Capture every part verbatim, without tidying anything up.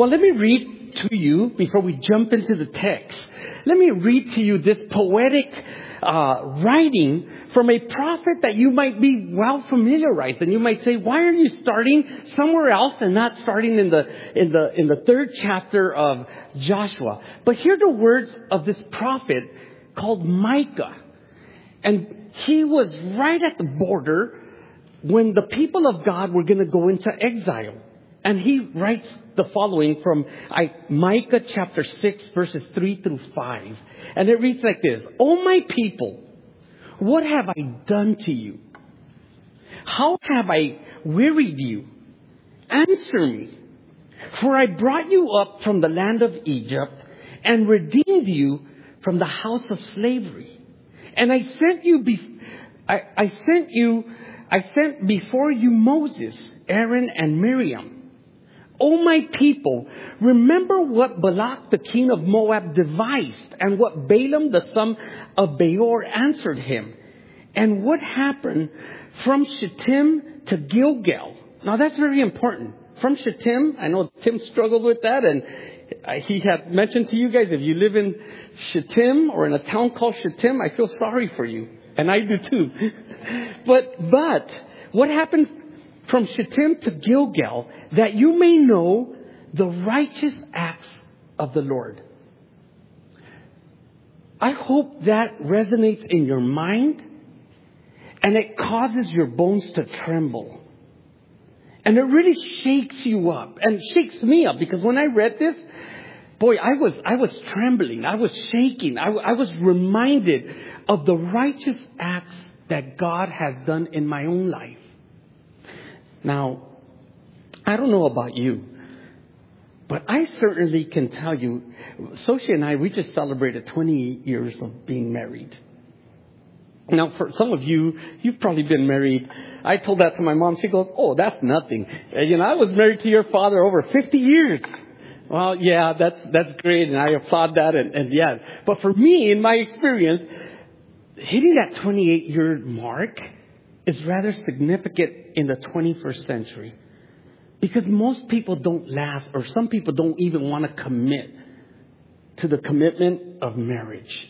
Well, let me read to you before we jump into the text. Let me read to you this poetic uh, writing from a prophet that you might be well familiarized, and you might say, "Why are you starting somewhere else and not starting in the in the in the third chapter of Joshua?" But hear the words of this prophet called Micah, and he was right at the border when the people of God were going to go into exile, and he writes the following from Micah chapter six, verses three through five, and it reads like this: "O my people, what have I done to you? How have I wearied you? Answer me. For I brought you up from the land of Egypt and redeemed you from the house of slavery. And I sent you, be- I, I sent you, I sent before you Moses, Aaron, and Miriam. O my people, remember what Balak the king of Moab devised, and what Balaam the son of Beor answered him, and what happened from Shittim to Gilgal." Now that's very important. From Shittim, I know Tim struggled with that, and he had mentioned to you guys, if you live in Shittim or in a town called Shittim, I feel sorry for you, and I do too. but but what happened from Shittim to Gilgal, that you may know the righteous acts of the Lord. I hope that resonates in your mind, and it causes your bones to tremble. And it really shakes you up, and shakes me up, because when I read this, boy, I was I was trembling, I was shaking, I, I was reminded of the righteous acts that God has done in my own life. Now, I don't know about you, but I certainly can tell you, Sophie and I, we just celebrated twenty years of being married. Now, for some of you, you've probably been married. I told that to my mom. She goes, "Oh, that's nothing. You know, I was married to your father over fifty years. Well, yeah, that's that's great, and I applaud that, and, and yeah. But for me, in my experience, hitting that twenty-eight year mark is rather significant in the twenty-first century. Because most people don't last, or some people don't even want to commit to the commitment of marriage.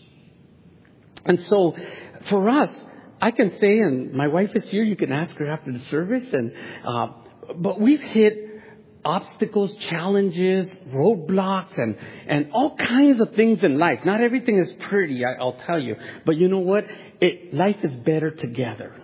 And so, for us, I can say, and my wife is here, you can ask her after the service, and uh, but we've hit obstacles, challenges, roadblocks, and, and all kinds of things in life. Not everything is pretty, I, I'll tell you. But you know what? It, life is better together.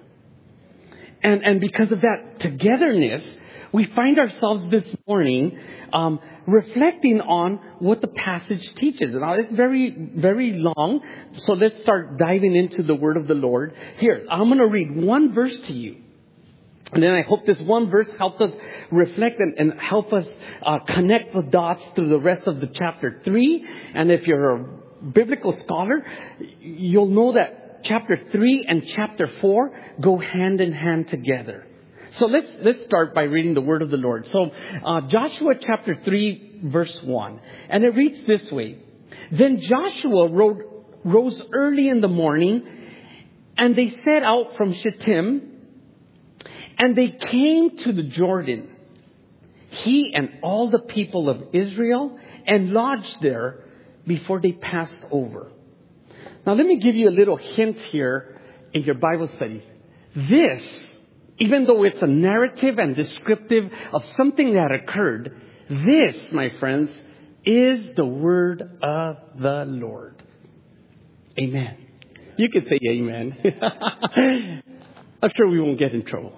And, and because of that togetherness, we find ourselves this morning um, reflecting on what the passage teaches. Now, it's very, very long, so let's start diving into the word of the Lord. Here, I'm going to read one verse to you. And then I hope this one verse helps us reflect and, and help us uh, connect the dots through the rest of the chapter three. And if you're a biblical scholar, you'll know that chapter three and chapter four go hand in hand together. So let's let's start by reading the word of the Lord. So uh, Joshua chapter three, verse one. And it reads this way: "Then Joshua rode, rose early in the morning, and they set out from Shittim, and they came to the Jordan, he and all the people of Israel, and lodged there before they passed over." Now let me give you a little hint here in your Bible study. This, even though it's a narrative and descriptive of something that occurred, this, my friends, is the word of the Lord. Amen. You can say amen. I'm sure we won't get in trouble.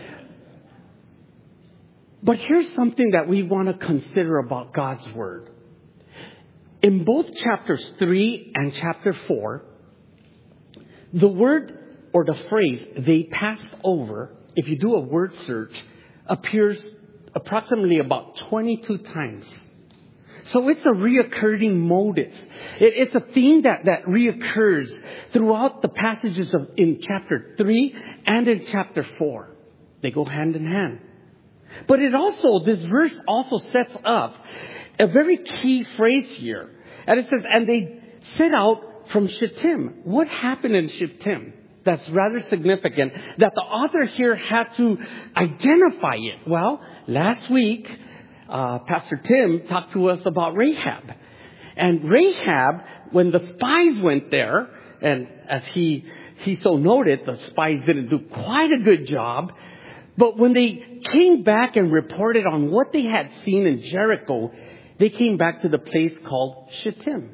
But here's something that we want to consider about God's word. In both chapters three and chapter four, the word or the phrase "they passed over," if you do a word search, appears approximately about twenty-two times. So it's a reoccurring motive. It, it's a theme that, that reoccurs throughout the passages of in chapter three and in chapter four. They go hand in hand. But it also, this verse also sets up a very key phrase here. And it says, "and they set out from Shittim." What happened in Shittim? That's rather significant that the author here had to identify it. Well, last week, uh, Pastor Tim talked to us about Rahab. And Rahab, when the spies went there, and as he, he so noted, the spies didn't do quite a good job. But when they came back and reported on what they had seen in Jericho, they came back to the place called Shittim.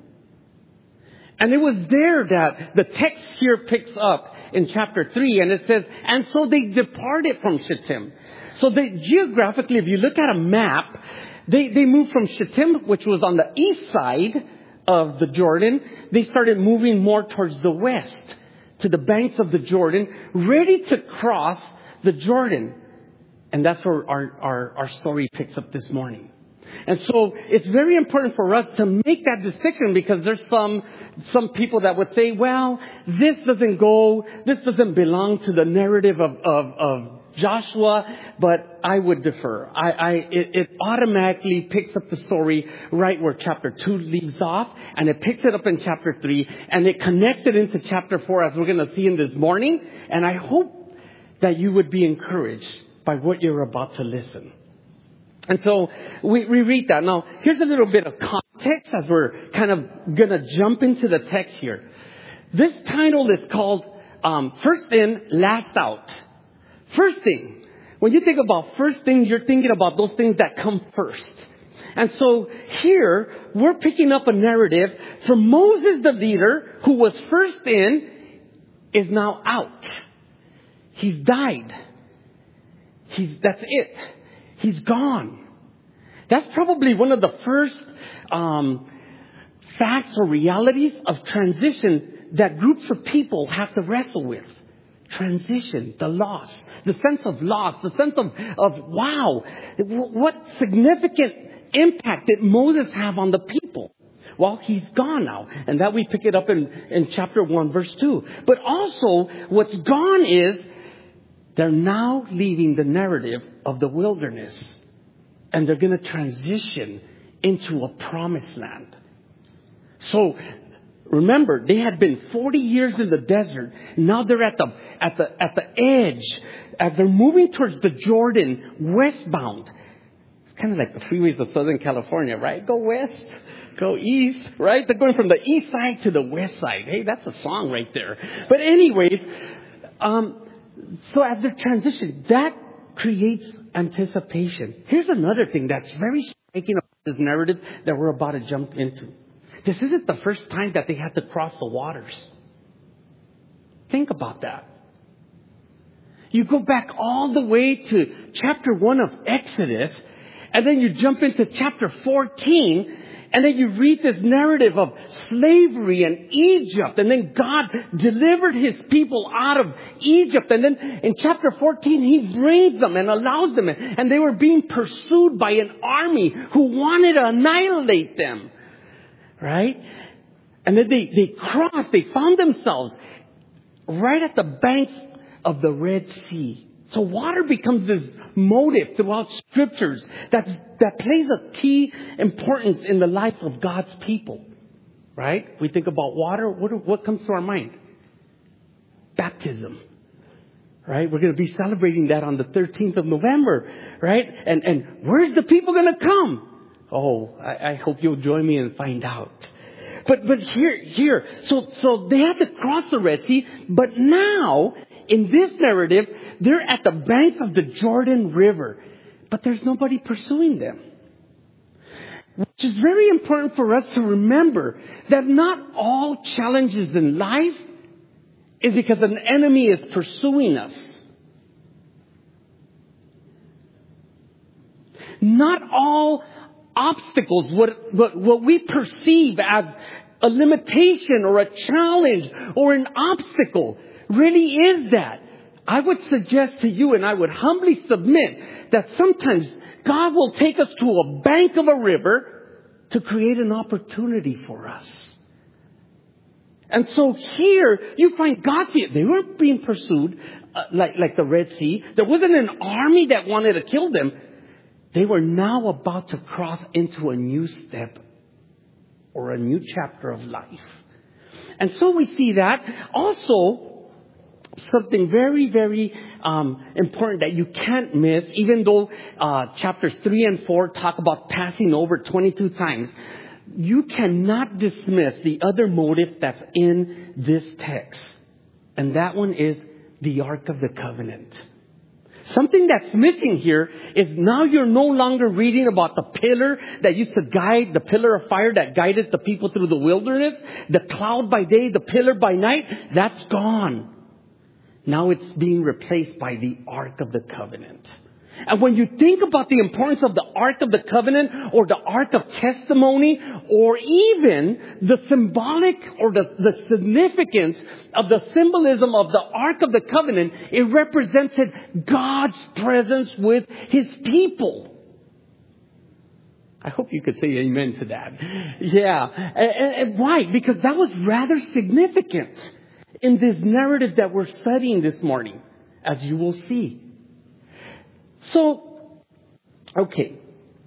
And it was there that the text here picks up in chapter three, and it says, and so they departed from Shittim. So they, geographically, if you look at a map, they, they moved from Shittim, which was on the east side of the Jordan. They started moving more towards the west, to the banks of the Jordan, ready to cross the Jordan. And that's where our, our, our story picks up this morning. And so it's very important for us to make that distinction, because there's some some people that would say, well, this doesn't go, this doesn't belong to the narrative of, of, of Joshua, but I would defer. I, I it, it automatically picks up the story right where chapter two leaves off, and it picks it up in chapter three, and it connects it into chapter four, as we're going to see in this morning. And I hope that you would be encouraged by what you're about to listen. And so we, we read that. Now, here's a little bit of context as we're kind of going to jump into the text here. This title is called um, First In, Last Out. First thing. When you think about first thing, you're thinking about those things that come first. And so here, we're picking up a narrative from Moses, the leader, who was first in, is now out. He's died. He's, that's it. He's gone. That's probably one of the first um, facts or realities of transition that groups of people have to wrestle with. Transition, the loss, the sense of loss, the sense of, of wow, what significant impact did Moses have on the people? Well, he's gone now. And that we pick it up in, in chapter one, verse two. But also, what's gone is they're now leaving the narrative of the wilderness, and they're going to transition into a promised land. So remember, they had been forty years in the desert. Now they're at the at the at the edge, as they're moving towards the Jordan westbound. It's kind of like the freeways of Southern California, right? Go west, go east, right? They're going from the east side to the west side. Hey, that's a song right there. But anyways, um. So as they transition, that creates anticipation. Here's another thing that's very striking about this narrative that we're about to jump into. This isn't the first time that they had to cross the waters. Think about that. You go back all the way to chapter one of Exodus, and then you jump into chapter fourteen, and then you read this narrative of slavery in Egypt. And then God delivered his people out of Egypt. And then in chapter fourteen, he brings them and allows them. And they were being pursued by an army who wanted to annihilate them. Right? And then they, they crossed, they found themselves right at the banks of the Red Sea. So water becomes this motive throughout scriptures that's, that plays a key importance in the life of God's people. Right? We think about water. What, what comes to our mind? Baptism. Right? We're going to be celebrating that on the thirteenth of November. Right? And, and where's the people going to come? Oh, I, I hope you'll join me and find out. But, but here, here, so, so they had to cross the Red Sea, but now, in this narrative, they're at the banks of the Jordan River, but there's nobody pursuing them. Which is very important for us to remember that not all challenges in life is because an enemy is pursuing us. Not all obstacles, what, what, what we perceive as a limitation or a challenge or an obstacle, really is that. I would suggest to you, and I would humbly submit, that sometimes God will take us to a bank of a river to create an opportunity for us. And so here you find God's people. They weren't being pursued uh, like, like the Red Sea. There wasn't an army that wanted to kill them. They were now about to cross into a new step or a new chapter of life. And so we see that. Also, something very, very um, important that you can't miss, even though uh, chapters three and four talk about passing over twenty-two times. You cannot dismiss the other motive that's in this text. And that one is the Ark of the Covenant. Something that's missing here is now you're no longer reading about the pillar that used to guide, the pillar of fire that guided the people through the wilderness, the cloud by day, the pillar by night. That's gone. Now it's being replaced by the Ark of the Covenant. And when you think about the importance of the Ark of the Covenant or the Ark of Testimony or even the symbolic or the, the significance of the symbolism of the Ark of the Covenant, it represented God's presence with His people. I hope you could say amen to that. Yeah. And, and why? Because that was rather significant in this narrative that we're studying this morning, as you will see. So, okay.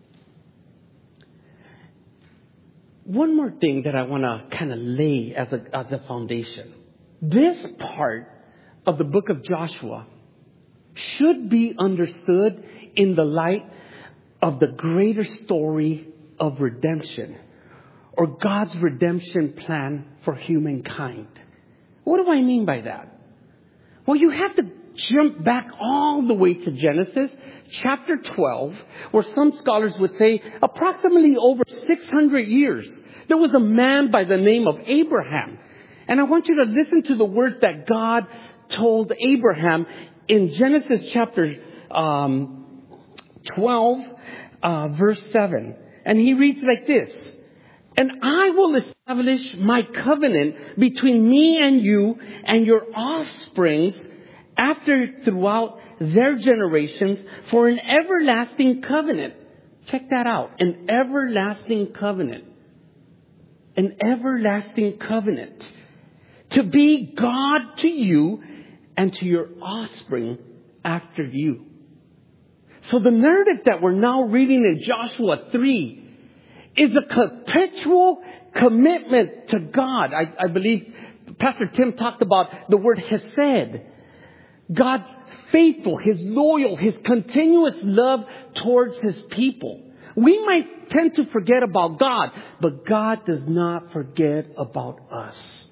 One more thing that I want to kind of lay as a, as a foundation. This part of the book of Joshua should be understood in the light of the greater story of redemption, or God's redemption plan for humankind. What do I mean by that? Well, you have to jump back all the way to Genesis chapter twelve, where some scholars would say approximately over six hundred years. There was a man by the name of Abraham. And I want you to listen to the words that God told Abraham in Genesis chapter um, twelve, uh, verse seven. And he reads like this. And I will establish my covenant between me and you and your offsprings after throughout their generations for an everlasting covenant. Check that out. An everlasting covenant. An everlasting covenant. To be God to you and to your offspring after you. So the narrative that we're now reading in Joshua three is a perpetual commitment to God. I, I believe Pastor Tim talked about the word hesed. God's faithful, His loyal, His continuous love towards His people. We might tend to forget about God, but God does not forget about us.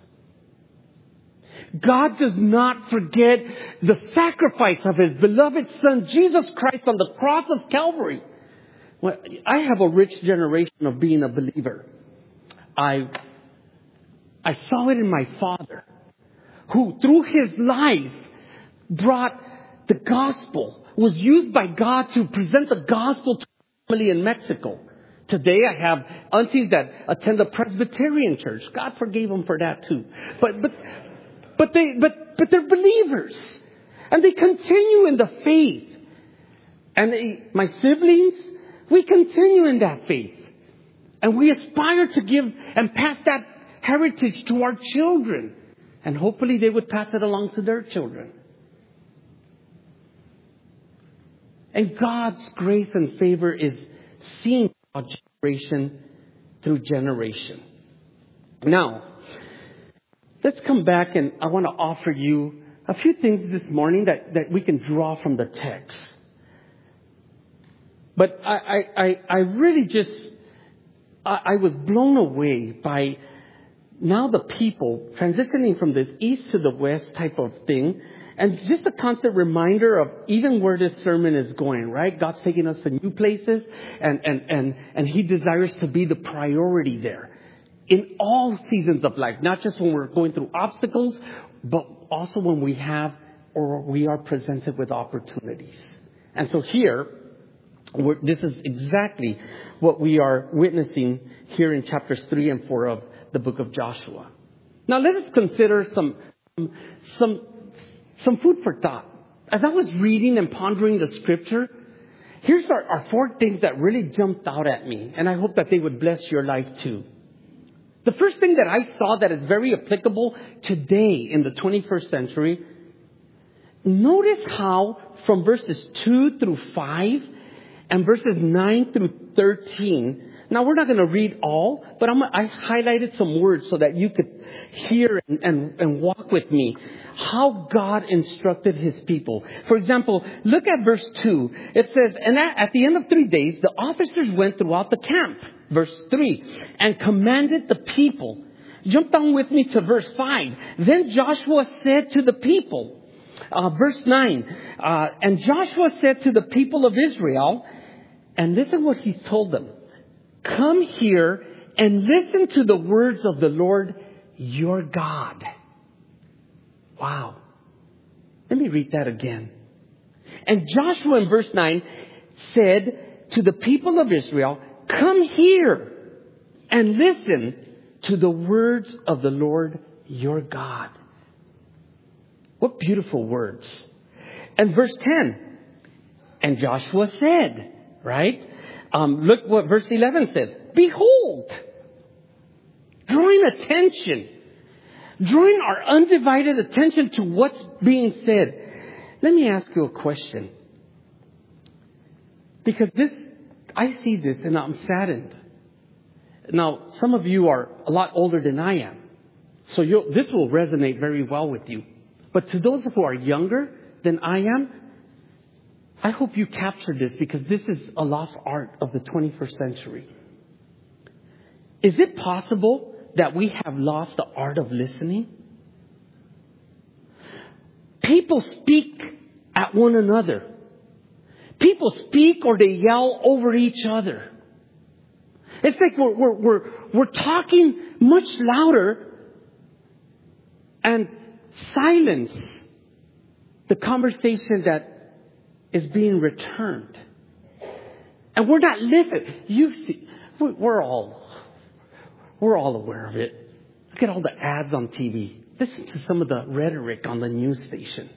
God does not forget the sacrifice of His beloved Son, Jesus Christ, on the cross of Calvary. Well, I have a rich generation of being a believer. I, I saw it in my father, who through his life brought the gospel, was used by God to present the gospel to family in Mexico. Today I have aunties that attend a Presbyterian church. God forgave them for that too. But but but they but but they're believers, and they continue in the faith. And they, my siblings, we continue in that faith, and we aspire to give and pass that heritage to our children, and hopefully they would pass it along to their children. And God's grace and favor is seen throughout generation through generation. Now, let's come back, and I want to offer you a few things this morning that, that we can draw from the text. But I, I, I, I really just, I, I was blown away by now the people transitioning from this east to the west type of thing. And just a constant reminder of even where this sermon is going, right? God's taking us to new places, and, and, and, and He desires to be the priority there in all seasons of life, not just when we're going through obstacles, but also when we have or we are presented with opportunities. And so here, we're, this is exactly what we are witnessing here in chapters three and four of the book of Joshua. Now let us consider some, some, Some food for thought. As I was reading and pondering the scripture, here's our, our four things that really jumped out at me. And I hope that they would bless your life too. The first thing that I saw that is very applicable today in the twenty-first century. Notice how from verses two through five and verses nine through thirteen, Now, we're not going to read all, but I'm, I highlighted some words so that you could hear and, and, and walk with me how God instructed His people. For example, look at verse two. It says, and at, at the end of three days, the officers went throughout the camp, verse three, and commanded the people. Jump down with me to verse five. Then Joshua said to the people, uh, verse nine, uh, and Joshua said to the people of Israel, and listen what he told them. Come here and listen to the words of the Lord your God. Wow. Let me read that again. And Joshua in verse nine said to the people of Israel, come here and listen to the words of the Lord your God. What beautiful words. And verse ten. And Joshua said, right? Um, look what verse eleven says. Behold, drawing attention, drawing our undivided attention to what's being said. Let me ask you a question. Because this, I see this and I'm saddened. Now, some of you are a lot older than I am. So you'll, this will resonate very well with you. But to those who are younger than I am, I hope you capture this because this is a lost art of the twenty-first century. Is it possible that we have lost the art of listening? People speak at one another. People speak or they yell over each other. It's like we're, we're, we're, we're talking much louder and silence the conversation that is being returned. And we're not listening. You see, we're all, we're all aware of it. Look at all the ads on T V. Listen to some of the rhetoric on the news station.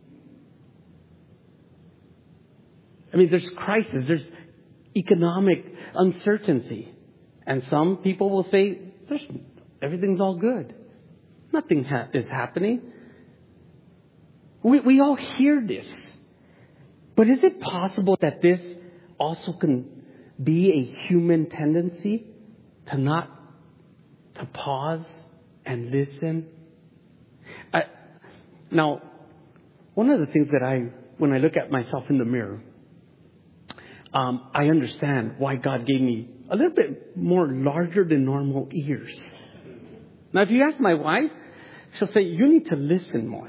I mean, there's crisis. There's economic uncertainty. And some people will say, there's, everything's all good. Nothing ha- is happening. We, we all hear this. But is it possible that this also can be a human tendency to not, to pause and listen? I, now, one of the things that I, when I look at myself in the mirror, um, I understand why God gave me a little bit more larger than normal ears. Now, if you ask my wife, she'll say, you need to listen more.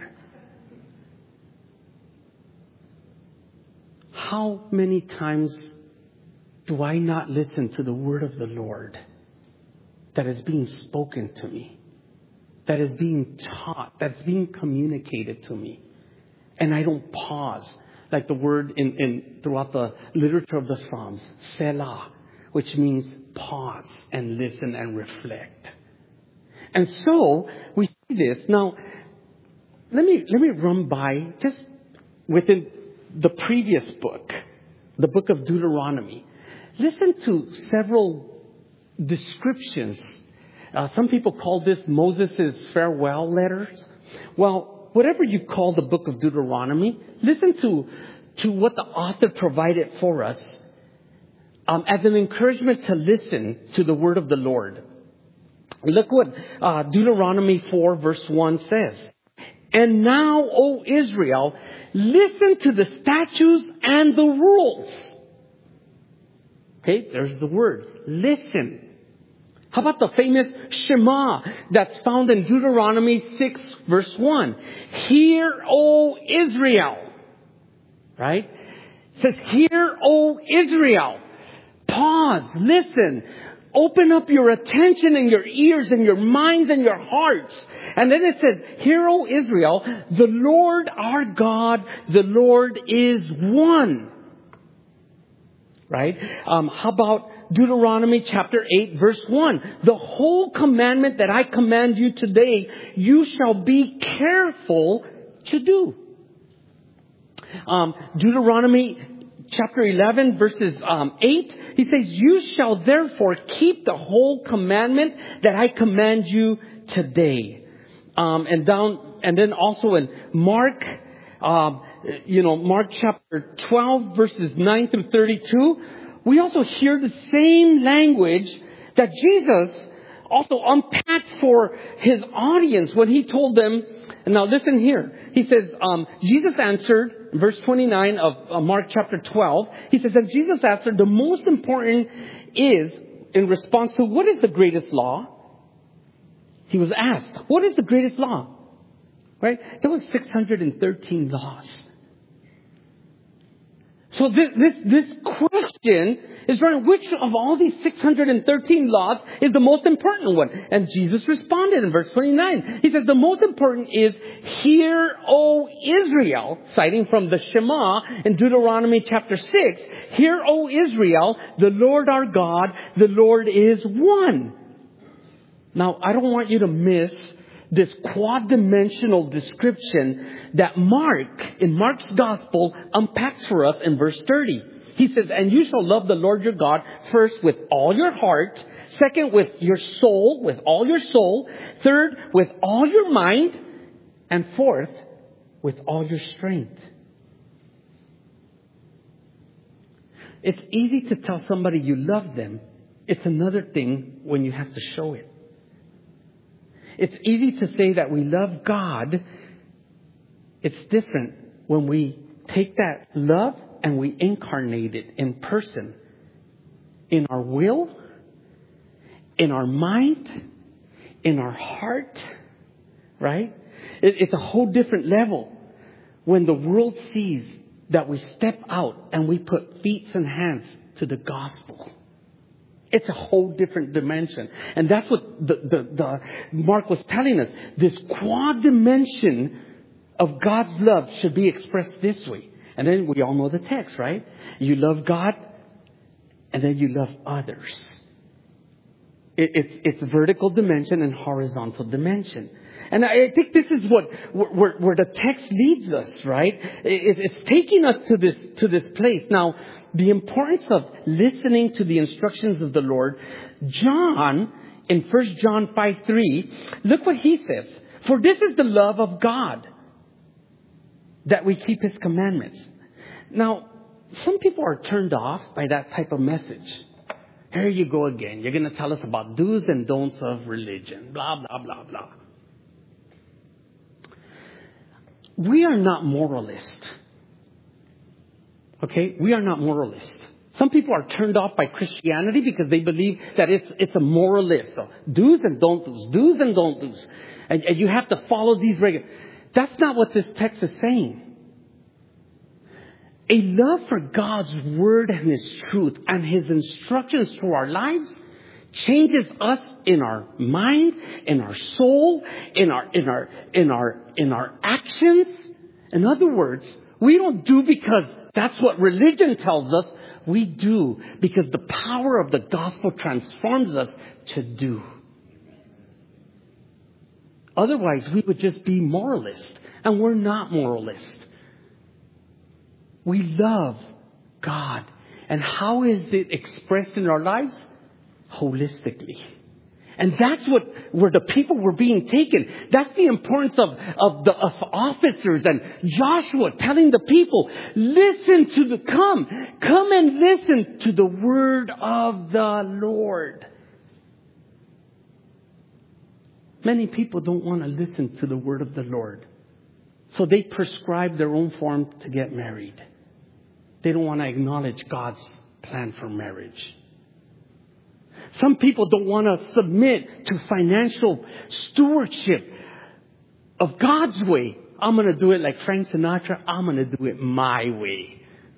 How many times do I not listen to the word of the Lord that is being spoken to me, that is being taught, that's being communicated to me, and I don't pause, like the word in, in throughout the literature of the Psalms, Selah, which means pause and listen and reflect. And so we see this. Now, let me let me run by just within the previous book, the book of Deuteronomy. Listen to several descriptions. Uh, some people call this Moses' farewell letters. Well, whatever you call the book of Deuteronomy, listen to, to what the author provided for us um, as an encouragement to listen to the word of the Lord. Look what uh, Deuteronomy four verse one says. And now, O Israel, listen to the statutes and the rules. Okay, there's the word. Listen. How about the famous Shema that's found in Deuteronomy six verse one? Hear, O Israel. Right? It says, hear, O Israel. Pause. Listen. Open up your attention and your ears and your minds and your hearts. And then it says, hear, O Israel, the Lord our God, the Lord is one. Right? Um, how about Deuteronomy chapter eight verse one? The whole commandment that I command you today, you shall be careful to do. Um, Deuteronomy chapter eleven verses um, eight, he says, you shall therefore keep the whole commandment that I command you today. Um, and down, and then also in Mark, um, you know, Mark chapter twelve verses nine through thirty-two, we also hear the same language that Jesus also unpacked for his audience when he told them, and now listen here. He says, um, Jesus answered, verse twenty-nine of uh, Mark chapter twelve, he says, and Jesus answered, the most important is, in response to, what is the greatest law? He was asked, what is the greatest law? Right? There was six hundred thirteen laws. So this, this, this question is running, which of all these six hundred thirteen laws is the most important one? And Jesus responded in verse twenty-nine. He says, the most important is, hear, O Israel, citing from the Shema in Deuteronomy chapter six. Hear, O Israel, the Lord our God, the Lord is one. Now, I don't want you to miss this quad-dimensional description that Mark, in Mark's gospel, unpacks for us in verse thirty. He says, and you shall love the Lord your God first with all your heart, second with your soul, with all your soul, third with all your mind, and fourth with all your strength. It's easy to tell somebody you love them. It's another thing when you have to show it. It's easy to say that we love God. It's different when we take that love and we incarnate it in person. In our will, in our mind, in our heart, right? It, it's a whole different level when the world sees that we step out and we put feet and hands to the gospel. It's a whole different dimension. And that's what the, the, the Mark was telling us. This quad dimension of God's love should be expressed this way. And then we all know the text, right? You love God, and then you love others. It, it's, it's vertical dimension and horizontal dimension. And I think this is what where, where the text leads us, right? It, it's taking us to this to this place. Now, the importance of listening to the instructions of the Lord. John, in First John five three, look what he says. For this is the love of God, that we keep His commandments. Now, some people are turned off by that type of message. Here you go again. You're going to tell us about do's and don'ts of religion. Blah, blah, blah, blah. We are not moralists. Okay? We are not moralists. Some people are turned off by Christianity because they believe that it's it's a moral list. So do's and don't do's. Do's and don't do's. And, and you have to follow these regular. That's not what this text is saying. A love for God's word and His truth and His instructions to our lives changes us in our mind, in our soul, in our in our in our in our actions. In other words, we don't do because that's what religion tells us. We do because the power of the gospel transforms us to do. Otherwise, we would just be moralists, and we're not moralists. We love God. And how is it expressed in our lives? Holistically. And that's what, where the people were being taken. That's the importance of, of the of officers and Joshua telling the people, listen to the, come, come and listen to the word of the Lord. Many people don't want to listen to the word of the Lord. So they prescribe their own form to get married. They don't want to acknowledge God's plan for marriage. Some people don't want to submit to financial stewardship of God's way. I'm going to do it like Frank Sinatra. I'm going to do it my way.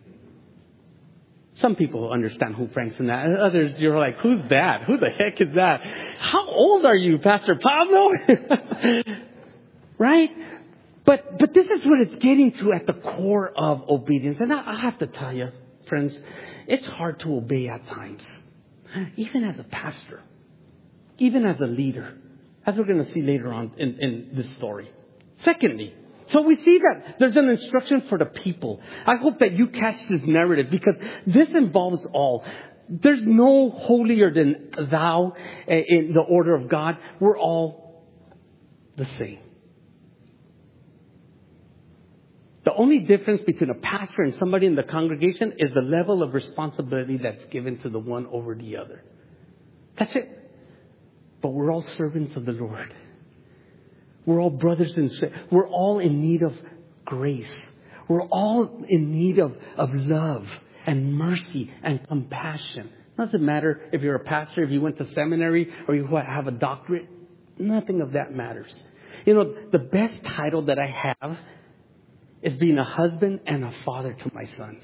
Some people understand who Frank Sinatra is. Others, you're like, who's that? Who the heck is that? How old are you, Pastor Pablo? Right? But but this is what it's getting to at the core of obedience. And I, I have to tell you, friends, it's hard to obey at times. Even as a pastor. Even as a leader. As we're going to see later on in, in this story. Secondly, so we see that there's an instruction for the people. I hope that you catch this narrative because this involves all. There's no holier than thou in the order of God. We're all the same. The only difference between a pastor and somebody in the congregation is the level of responsibility that's given to the one over the other. That's it. But we're all servants of the Lord. We're all brothers and sisters. We're all in need of grace. We're all in need of, of love and mercy and compassion. Doesn't matter if you're a pastor, if you went to seminary, or you have a doctorate. Nothing of that matters. You know, the best title that I have is being a husband and a father to my sons.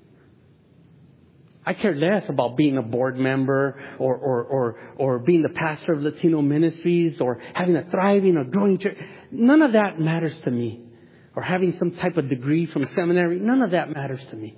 I care less about being a board member or, or, or, or being the pastor of Latino ministries or having a thriving or growing church. None of that matters to me. Or having some type of degree from seminary. None of that matters to me.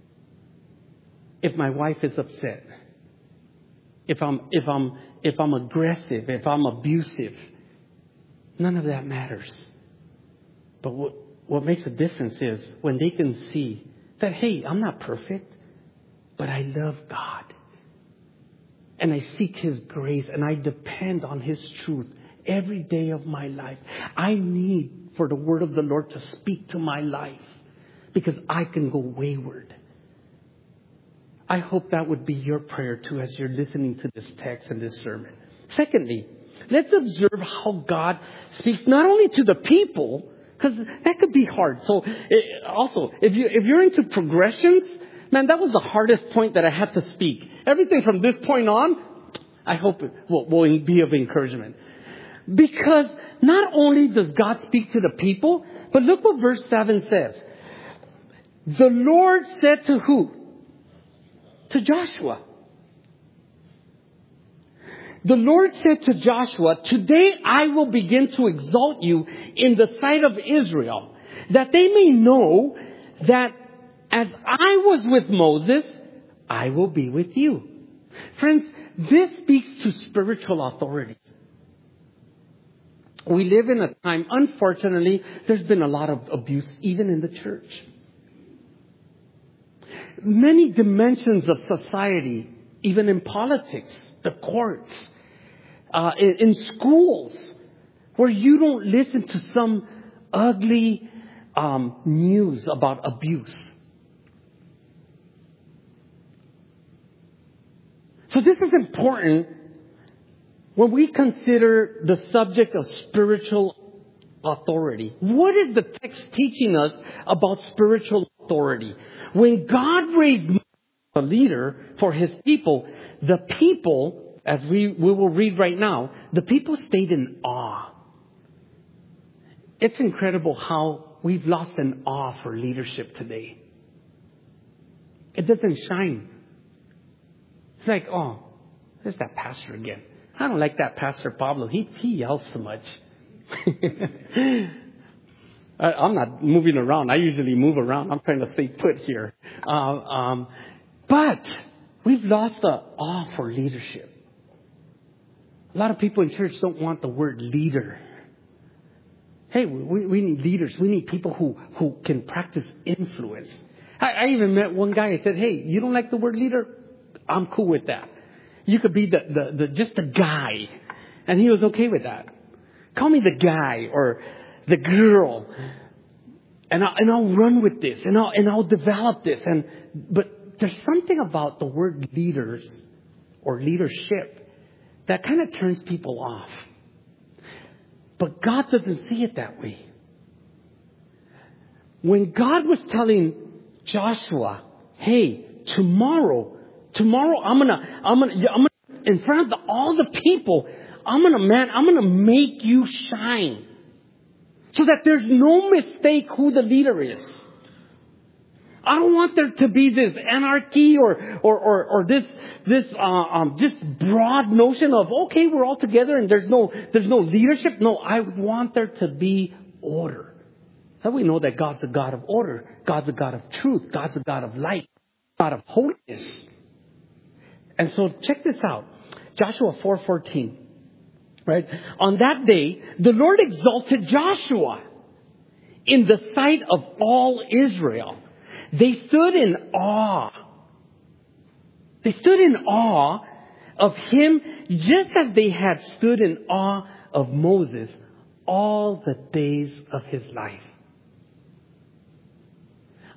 If my wife is upset, if I'm, if I'm, if I'm aggressive, if I'm abusive, none of that matters. But what, what makes a difference is when they can see that, hey, I'm not perfect, but I love God. And I seek His grace and I depend on His truth every day of my life. I need for the word of the Lord to speak to my life because I can go wayward. I hope that would be your prayer too as you're listening to this text and this sermon. Secondly, let's observe how God speaks not only to the people, because that could be hard. So it, also, if you if you're into progressions, man, that was the hardest point that I had to speak. Everything from this point on, I hope it will, will be of encouragement. Because not only does God speak to the people, but look what verse seven says. The Lord said to who? To Joshua. The Lord said to Joshua, today I will begin to exalt you in the sight of Israel, that they may know that as I was with Moses, I will be with you. Friends, this speaks to spiritual authority. We live in a time, unfortunately, there's been a lot of abuse even in the church. Many dimensions of society, even in politics, the courts, uh, in, in schools, where you don't listen to some ugly um, news about abuse. So this is important when we consider the subject of spiritual authority. What is the text teaching us about spiritual authority? When God raised a leader for His people, the people, as we, we will read right now, the people stayed in awe. It's incredible how we've lost an awe for leadership today. It doesn't shine. It's like, oh, there's that pastor again. I don't like that Pastor Pablo. He, he yells so much. I, I'm not moving around. I usually move around. I'm trying to stay put here. Uh, um, but we've lost the awe for leadership. A lot of people in church don't want the word leader. Hey, we, we need leaders. We need people who, who can practice influence. I, I even met one guy. I said, hey, you don't like the word leader? I'm cool with that. You could be the, the, the just a guy. And he was okay with that. Call me the guy or the girl. And, I, and I'll run with this. And I'll, and I'll develop this. And But there's something about the word leaders or leadership that kind of turns people off. But God doesn't see it that way. When God was telling Joshua, hey, tomorrow, tomorrow I'm gonna, I'm gonna, I'm gonna, in front of the, all the people, I'm gonna, man, I'm gonna make you shine, so that there's no mistake who the leader is. I don't want there to be this anarchy or or or, or this this uh, um this broad notion of okay, we're all together and there's no there's no leadership. No, I want there to be order. That we know that God's a God of order. God's a God of truth. God's a God of light. God of holiness. And so check this out. Joshua four fourteen. Right? On that day, the Lord exalted Joshua in the sight of all Israel. They stood in awe. They stood in awe of him just as they had stood in awe of Moses all the days of his life.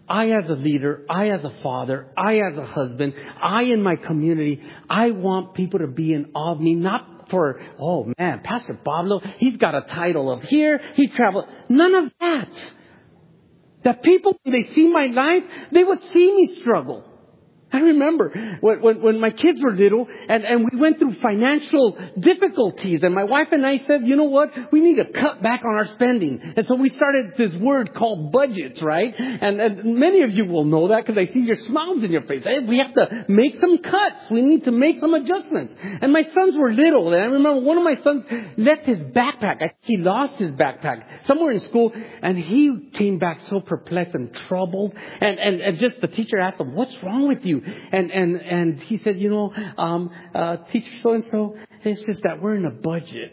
I as a leader, I as a father, I as a husband, I in my community, I want people to be in awe of me, not for, oh man, Pastor Pablo, he's got a title of here, he traveled. None of that. That people, when they see my life, they would see me struggle. I remember when, when, when my kids were little and, and we went through financial difficulties, and my wife and I said, you know what? We need to cut back on our spending. And so we started this word called budgets, right? And, and many of you will know that because I see your smiles in your face. Hey, we have to make some cuts. We need to make some adjustments. And my sons were little. And I remember one of my sons left his backpack. I think he lost his backpack somewhere in school. And he came back so perplexed and troubled. And, and, and just the teacher asked him, what's wrong with you? And, and, and he said, you know, um, uh, teacher so-and-so, it's just that we're in a budget.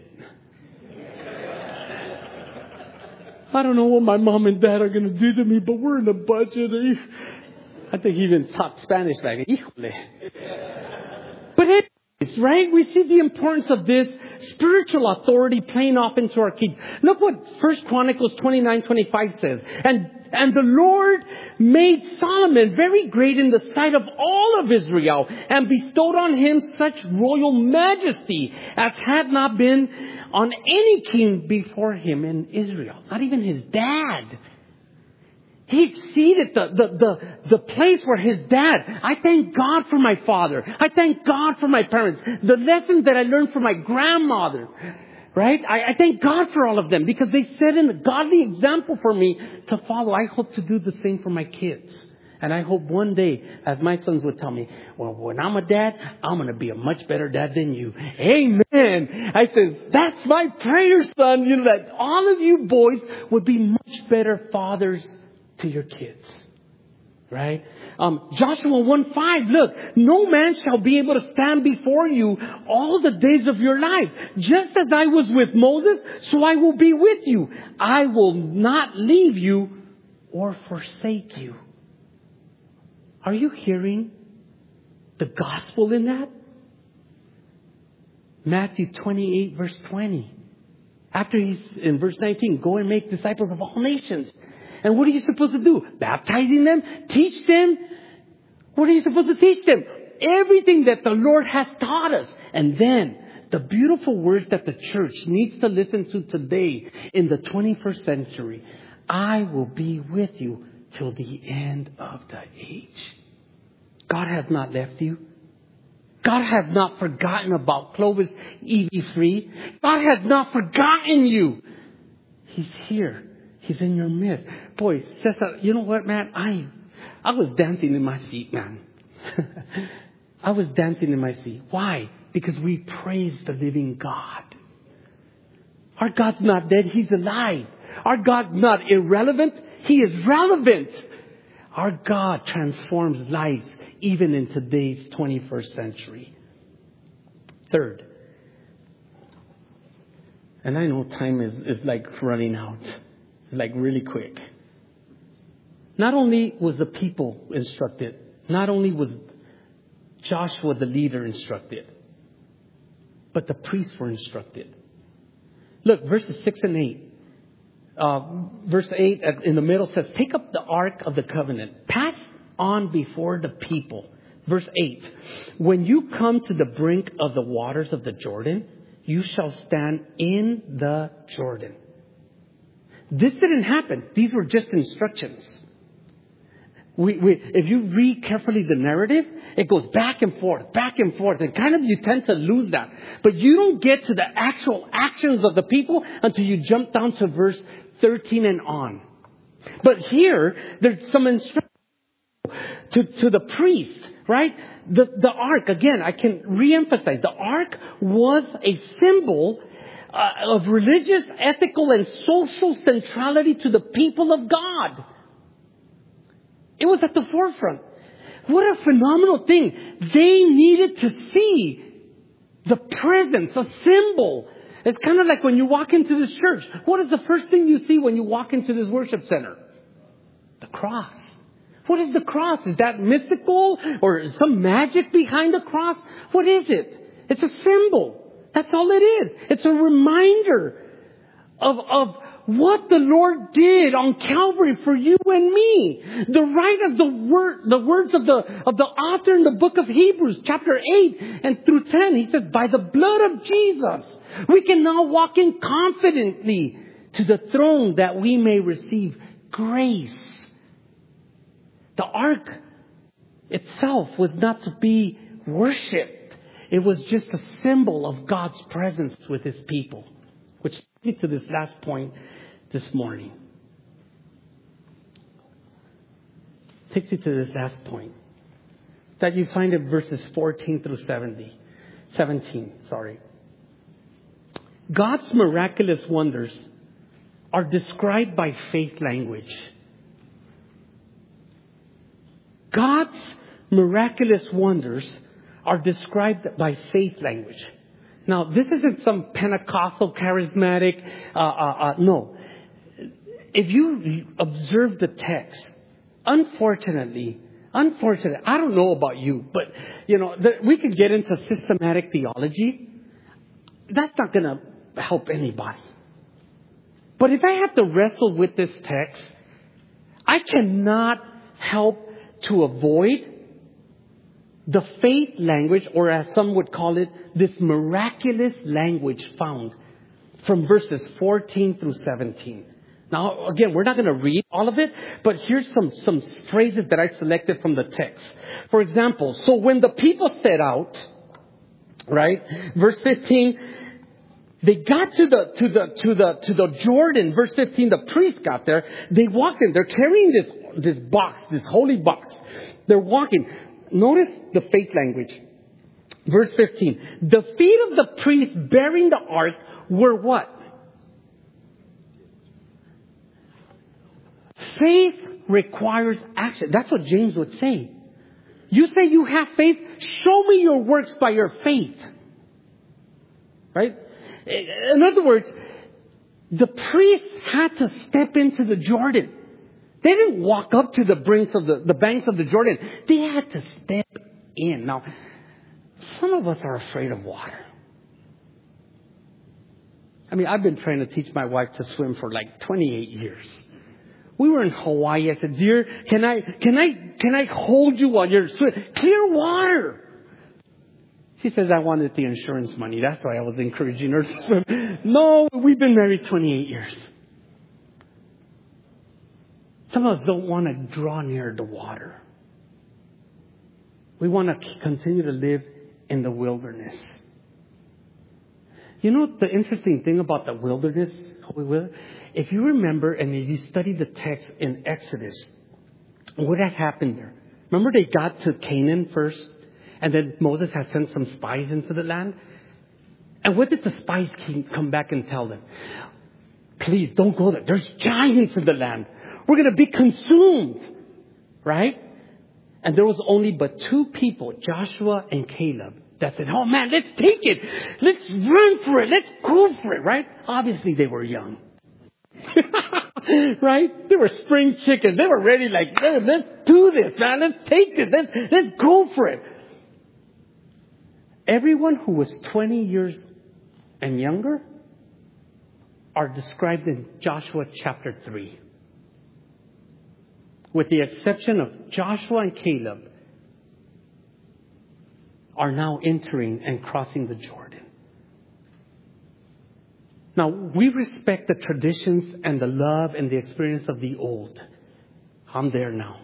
I don't know what my mom and dad are going to do to me, but we're in a budget. I think he even talked Spanish like, híjole. But anyways, right? We see the importance of this spiritual authority playing off into our kids. Look what First Chronicles twenty-nine twenty-five says. And And the Lord made Solomon very great in the sight of all of Israel and bestowed on him such royal majesty as had not been on any king before him in Israel. Not even his dad. He exceeded the, the, the, the place where his dad. I thank God for my father. I thank God for my parents. The lessons that I learned from my grandmother. Right? I, I thank God for all of them because they set in a godly example for me to follow. I hope to do the same for my kids. And I hope one day, as my sons would tell me, well, when I'm a dad, I'm going to be a much better dad than you. Amen. I said, that's my prayer, son. You know, that all of you boys would be much better fathers to your kids. Right? Um, Joshua one five, look, no man shall be able to stand before you all the days of your life. Just as I was with Moses, so I will be with you. I will not leave you or forsake you. Are you hearing the gospel in that? Matthew twenty-eight verse twenty. After he's in verse nineteen, go and make disciples of all nations. And what are you supposed to do? Baptizing them? Teach them? What are you supposed to teach them? Everything that the Lord has taught us. And then the beautiful words that the church needs to listen to today in the twenty-first century. I will be with you till the end of the age. God has not left you. God has not forgotten about Clovis Evie Free. God has not forgotten you. He's here. He's in your midst. Boy, Cesar, you know what, man? I I was dancing in my seat, man. I was dancing in my seat. Why? Because we praise the living God. Our God's not dead. He's alive. Our God's not irrelevant. He is relevant. Our God transforms lives even in today's twenty-first century. Third, and I know time is, is like running out, like really quick. Not only was the people instructed, not only was Joshua the leader instructed, but the priests were instructed. Look, verses six and eight. Uh, verse eight in the middle says, take up the ark of the covenant. Pass on before the people. Verse eight. When you come to the brink of the waters of the Jordan, you shall stand in the Jordan. This didn't happen. These were just instructions. We, we, if you read carefully the narrative, it goes back and forth, back and forth. And kind of you tend to lose that. But you don't get to the actual actions of the people until you jump down to verse thirteen and on. But here, there's some instructions to, to the priest, right? The, the ark, again, I can reemphasize, the ark was a symbol uh, of religious, ethical, and social centrality to the people of God. It was at the forefront. What a phenomenal thing. They needed to see the presence, a symbol. It's kind of like when you walk into this church. What is the first thing you see when you walk into this worship center? The cross. What is the cross? Is that mystical or is some magic behind the cross? What is it? It's a symbol. That's all it is. It's a reminder of, of what the Lord did on Calvary for you and me. The right of the word, the words of the, of the author in the book of Hebrews, chapter eight and through ten. He said, by the blood of Jesus, we can now walk in confidently to the throne that we may receive grace. The ark itself was not to be worshipped. It was just a symbol of God's presence with His people. Which takes me to this last point this morning. Takes you to this last point. That you find in verses fourteen through seventy. seventeen, sorry. God's miraculous wonders are described by faith language. God's miraculous wonders are described by faith language. Now, this isn't some Pentecostal, charismatic, uh, uh, uh, no. If you observe the text, unfortunately, unfortunately, I don't know about you, but, you know, the, we could get into systematic theology. That's not going to help anybody. But if I have to wrestle with this text, I cannot help to avoid the faith language, or as some would call it, this miraculous language found from verses fourteen through seventeen. Now, again, we're not going to read all of it, but here's some, some phrases that I selected from the text. For example, so when the people set out, right, verse fifteen, they got to the, to the, to the, to the Jordan. Verse fifteen, the priest got there. They walked in. They're carrying this, this box, this holy box. They're walking. Notice the faith language. Verse fifteen. The feet of the priest bearing the ark were what? Faith requires action. That's what James would say. You say you have faith. Show me your works by your faith. Right? In other words, the priests had to step into the Jordan. They didn't walk up to the banks of the, the banks of the Jordan. They had to step in. Now, some of us are afraid of water. I mean, I've been trying to teach my wife to swim for like twenty-eight years. We were in Hawaii. I said, dear, can I, can I, can I hold you while you're swimming? Clear water. She says, I wanted the insurance money. That's why I was encouraging her to swim. No, we've been married twenty-eight years. Some of us don't want to draw near the water. We want to continue to live in the wilderness. You know the interesting thing about the wilderness? If you remember and if you study the text in Exodus, what had happened there? Remember they got to Canaan first? And then Moses had sent some spies into the land? And what did the spies come back and tell them? Please don't go there. There's giants in the land. We're going to be consumed. Right? And there was only but two people, Joshua and Caleb, that said, oh man, let's take it. Let's run for it. Let's go for it. Right? Obviously they were young. Right? They were spring chickens. They were ready like, let's do this, man. Let's take this. Let's, let's go for it. Everyone who was twenty years and younger are described in Joshua chapter three. With the exception of Joshua and Caleb, are now entering and crossing the Jordan. Now, we respect the traditions and the love and the experience of the old. I'm there now.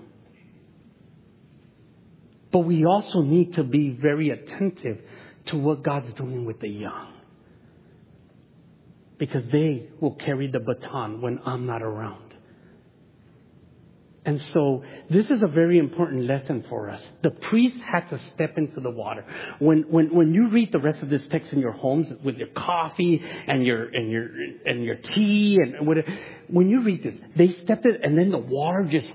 But we also need to be very attentive to what God's doing with the young. Because they will carry the baton when I'm not around. And so this is a very important lesson for us. The priests had to step into the water. When when when you read the rest of this text in your homes with your coffee and your and your and your tea and whatever, when you read this, they stepped in and then the water just.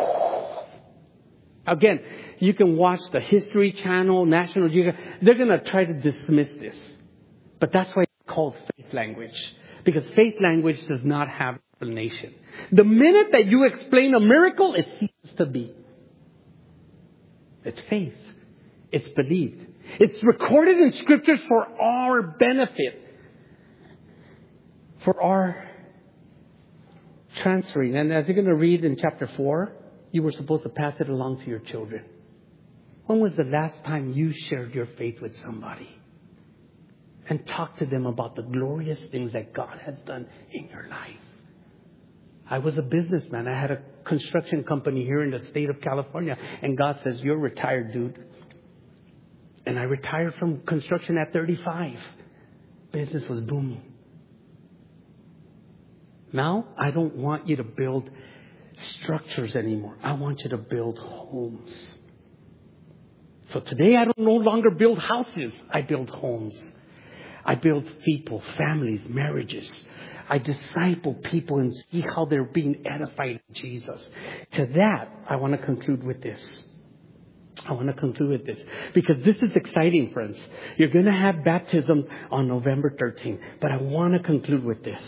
Again, you can watch the History Channel, National Geographic. They're going to try to dismiss this, but that's why it's called faith language, because faith language does not have explanation. The minute that you explain a miracle, it ceases to be. It's faith. It's believed. It's recorded in scriptures for our benefit. For our transferring. And as you're going to read in chapter four, you were supposed to pass it along to your children. When was the last time you shared your faith with somebody? And talked to them about the glorious things that God has done in your life. I was a businessman. I had a construction company here in the state of California. And God says, you're retired, dude. And I retired from construction at thirty-five. Business was booming. Now, I don't want you to build structures anymore. I want you to build homes. So today, I don't no longer build houses. I build homes. I build people, families, marriages. I disciple people and see how they're being edified in Jesus. To that, I want to conclude with this. I want to conclude with this. Because this is exciting, friends. You're going to have baptisms on November thirteenth. But I want to conclude with this.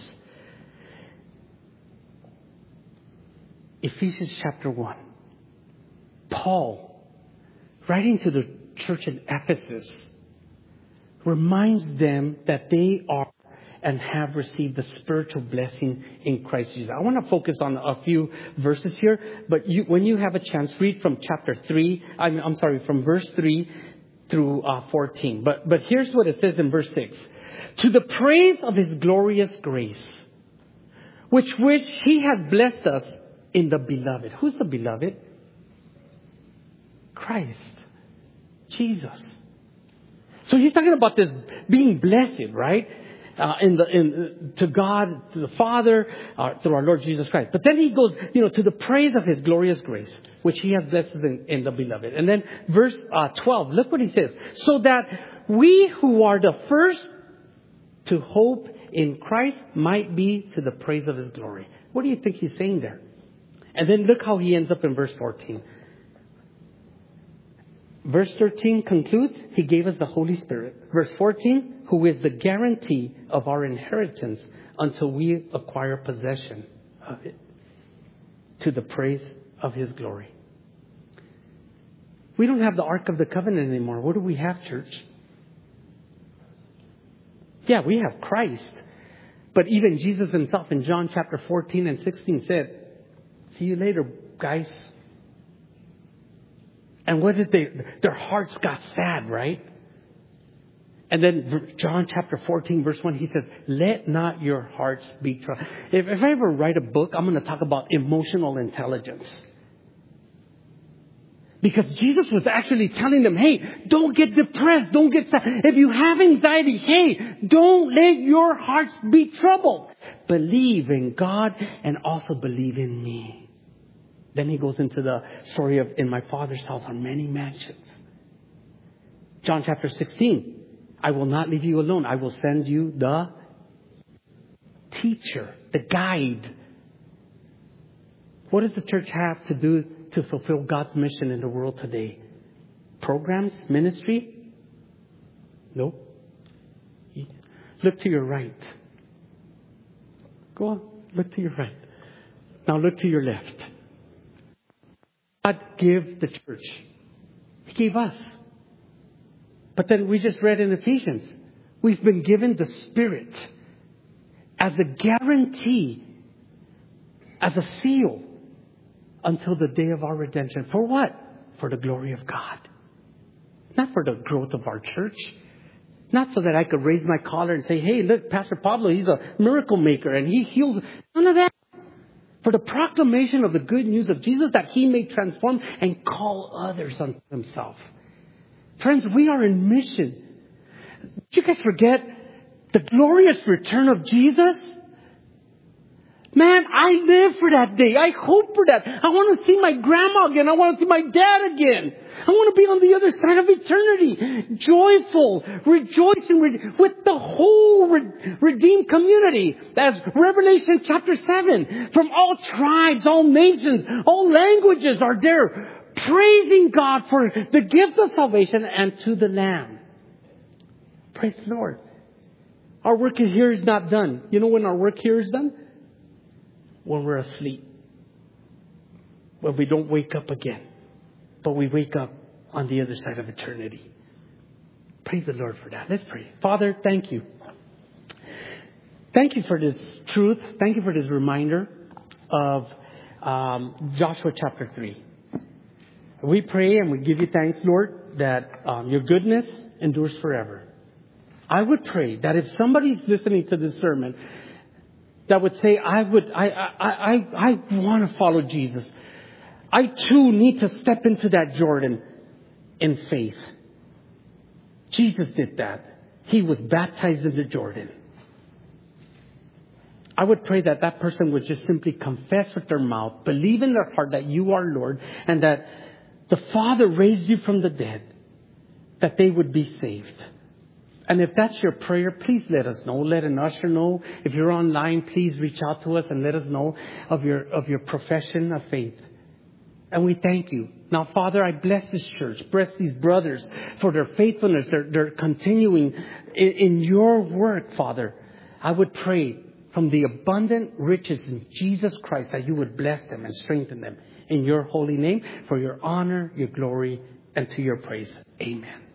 Ephesians chapter one. Paul, writing to the church in Ephesus, reminds them that they are and have received the spiritual blessing in Christ Jesus. I want to focus on a few verses here, but you, when you have a chance, read from chapter three. I'm, I'm sorry, from verse three through uh, fourteen. But but here's what it says in verse six: to the praise of His glorious grace, which which He has blessed us in the Beloved. Who's the Beloved? Christ, Jesus. So he's talking about this being blessed, right? Uh, in the in to God, to the Father, uh, through our Lord Jesus Christ. But then he goes, you know, to the praise of His glorious grace, which He has blessed us in, in the Beloved. And then verse uh, twelve, look what he says: so that we who are the first to hope in Christ might be to the praise of His glory. What do you think he's saying there? And then look how he ends up in verse fourteen. Verse thirteen concludes, He gave us the Holy Spirit. Verse fourteen, who is the guarantee of our inheritance until we acquire possession of it, to the praise of His glory. We don't have the Ark of the Covenant anymore. What do we have, church? Yeah, we have Christ. But even Jesus Himself in John chapter fourteen and sixteen said, see you later, guys. And what did they, their hearts got sad, right? And then John chapter fourteen, verse one, He says, let not your hearts be troubled. If, if I ever write a book, I'm going to talk about emotional intelligence. Because Jesus was actually telling them, hey, don't get depressed. Don't get sad. If you have anxiety, hey, don't let your hearts be troubled. Believe in God and also believe in me. Then He goes into the story of, in my Father's house are many mansions. John chapter sixteen, I will not leave you alone. I will send you the teacher, the guide. What does the church have to do to fulfill God's mission in the world today? Programs? Ministry? Nope. Look to your right. Go on. Look to your right. Now look to your left. God gave the church. He gave us. But then we just read in Ephesians, we've been given the Spirit as a guarantee, as a seal, until the day of our redemption. For what? For the glory of God. Not for the growth of our church. Not so that I could raise my collar and say, hey, look, Pastor Pablo, he's a miracle maker and he heals. None of that. For the proclamation of the good news of Jesus, that He may transform and call others unto Himself. Friends, we are in mission. Did you guys forget the glorious return of Jesus? Man, I live for that day. I hope for that. I want to see my grandma again. I want to see my dad again. I want to be on the other side of eternity, joyful, rejoicing with the whole redeemed community. As Revelation chapter seven, from all tribes, all nations, all languages are there, praising God for the gift of salvation and to the Lamb. Praise the Lord. Our work here is not done. You know when our work here is done? When we're asleep. When we don't wake up again. But we wake up on the other side of eternity. Praise the Lord for that. Let's pray. Father, thank you. Thank you for this truth. Thank you for this reminder. of um, Joshua chapter three. We pray and we give you thanks, Lord, that um, your goodness endures forever. I would pray that if somebody's listening to this sermon that would say, I would, I, I, I, I want to follow Jesus. I too need to step into that Jordan in faith. Jesus did that. He was baptized in the Jordan. I would pray that that person would just simply confess with their mouth, believe in their heart that you are Lord, and that the Father raised you from the dead, that they would be saved. And if that's your prayer, please let us know. Let an usher know. If you're online, please reach out to us and let us know of your of your profession of faith. And we thank you. Now, Father, I bless this church. Bless these brothers for their faithfulness. They're, they're continuing in, in your work, Father. I would pray from the abundant riches in Jesus Christ that you would bless them and strengthen them in your holy name for your honor, your glory, and to your praise. Amen.